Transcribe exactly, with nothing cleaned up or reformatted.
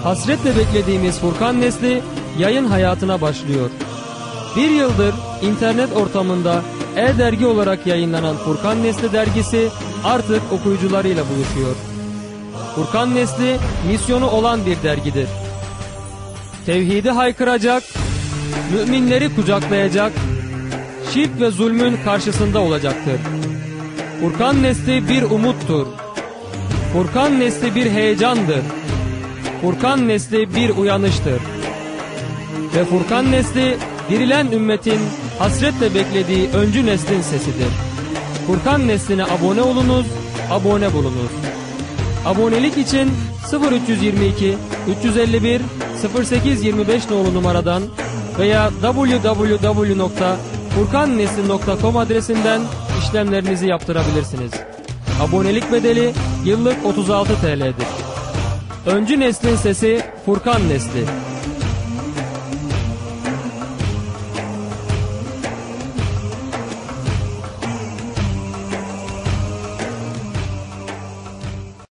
hasretle beklediğimiz Furkan Nesli yayın hayatına başlıyor. Bir yıldır internet ortamında e-dergi olarak yayınlanan Furkan Nesli dergisi artık okuyucularıyla buluşuyor. Furkan Nesli misyonu olan bir dergidir. Tevhidi haykıracak, müminleri kucaklayacak, şirk ve zulmün karşısında olacaktır. Furkan Nesli bir umuttur. Furkan Nesli bir heyecandır. Furkan Nesli bir uyanıştır. Ve Furkan Nesli dirilen ümmetin hasretle beklediği öncü neslin sesidir. Furkan Nesli'ne abone olunuz, abone bulunuz. Abonelik için sıfır üç yüz yirmi iki üç yüz elli bir sıfır sekiz yirmi beş nolu numaradan veya double-u double-u double-u nokta furkannesli nokta com adresinden işlemlerinizi yaptırabilirsiniz. Abonelik bedeli yıllık otuz altı TL'dir. Öncü neslin sesi Furkan Nesli.